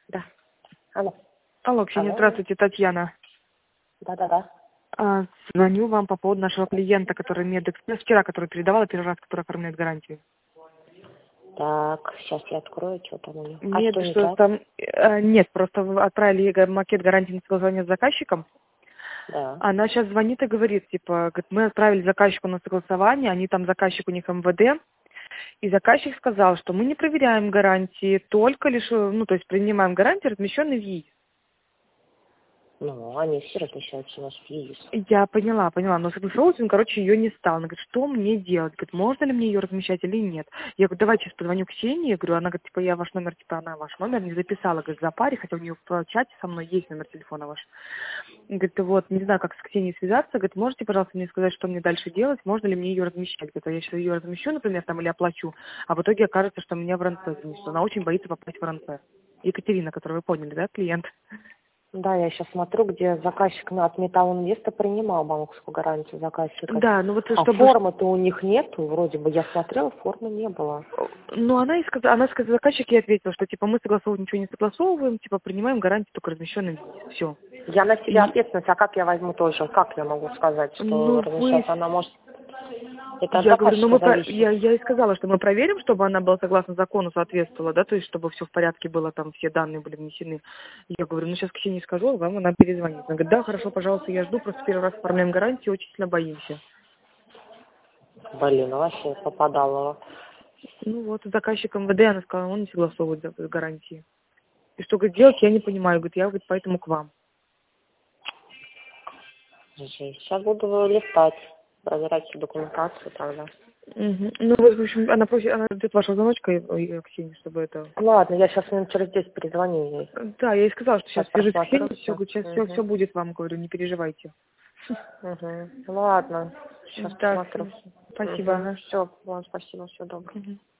Да. Алло. Алло, Ксения, Алло. здравствуйте, Татьяна. Да. Звоню вам по поводу нашего клиента, который Медэкспресс, вчера, который передавала первый раз, который оформляет гарантию. Так, сейчас я открою, что там у них. А Нет, что не что так? там... Нет, просто вы отправили макет гарантии на согласование с заказчиком. Да. Она сейчас звонит и говорит, типа, говорит, мы отправили заказчику на согласование, они там, заказчик у них МВД, и заказчик сказал, что мы не проверяем гарантии, только лишь, то есть принимаем гарантии, размещенные в ЕИС. Ну, они все размещаются у нас в ЕИС. Я поняла, но согласовывать он, ее не стал. Она говорит, что мне делать? Говорит, можно ли мне ее размещать или нет? Я говорю, давайте сейчас позвоню Ксении. Я говорю, она говорит, типа, я ваш номер, типа, она ваш номер не записала, говорит, за паре, хотя у нее в чате со мной есть номер телефона ваш. Говорит, вот, не знаю, как с Ксенией связаться. Говорит, можете, пожалуйста, мне сказать, что мне дальше делать? Можно ли мне ее размещать? Говорит, я сейчас ее размещу, например, там, или оплачу, а в итоге окажется, что меня в РНЦ занесут. Она очень боится попасть в РНЦ. Екатерина, которую вы поняли, да, клиент? Да, я сейчас смотрю, где заказчик от Металлинвеста принимал банковскую гарантию заказчика. Да, ну вот А чтобы... формы-то у них нету, вроде бы. Я смотрела, формы не было. Ну, она сказала, заказчик ей ответила, что, типа, мы согласовывать ничего не согласовываем, типа, принимаем гарантию только размещенной в все. Я на себя ответственность, а как я возьму тоже? Как я могу сказать, что Ну, вы... размещать она может... Это от Я говорю, заказчика зависит. я и сказала, что мы проверим, чтобы она была согласно закону, соответствовала, да, то есть, чтобы все в порядке было, там, все данные были внесены. Я говорю, сейчас Ксении скажу, вам она перезвонит. Она говорит, да, хорошо, пожалуйста, я жду, просто первый раз оформляем гарантию, очень сильно боимся. Блин, вообще попадала. Ну, вот, заказчик МВД, она сказала, он не согласовывает гарантии. И что, говорит, делать, я не понимаю. Говорит, я, говорит, поэтому к вам. Сейчас буду листать, проверять всю документацию тогда. Угу. Ну, вот, в общем, она ждет вашего звоночка, Ксения, чтобы это... Ладно, я сейчас минут через 10 перезвоню ей. Да, я ей сказала, что сейчас Сейчас свяжусь с просмотрю Ксенией, все, все. говорит, сейчас все будет вам, говорю, не переживайте. Ладно, сейчас Да, посмотрю. спасибо, ага. Все, ладно, спасибо, всего доброго. Мгм.